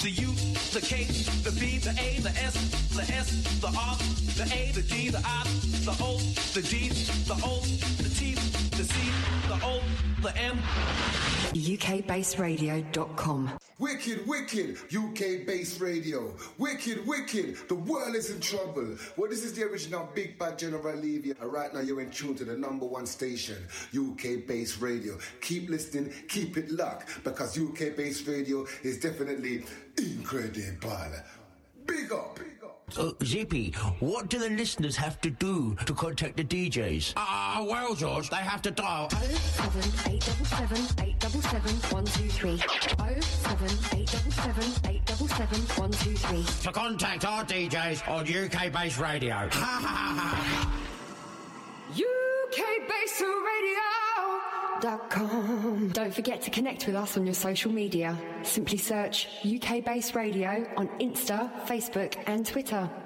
the U, the K, the B, the A, the S, the R, the A, the G, the I, the O, the D, the O, the T, the C, the O, the M. UKBassRadio.com. Wicked, wicked, UK Bass Radio. Wicked, wicked, the world is in trouble. Well, this is the original Big Bad General Levy, and right now you're in tune to the #1 station, UK Bass Radio. Keep listening, keep it locked, because UK Bass Radio is definitely incredible. Big up. Zippy, what do the listeners have to do to contact the DJs? Well, George, they have to dial 07877 123. to contact our DJs on UK Bass Radio. UKBassRadio.com. Don't forget to connect with us on your social media. Simply search UK Bass Radio on Insta, Facebook and Twitter.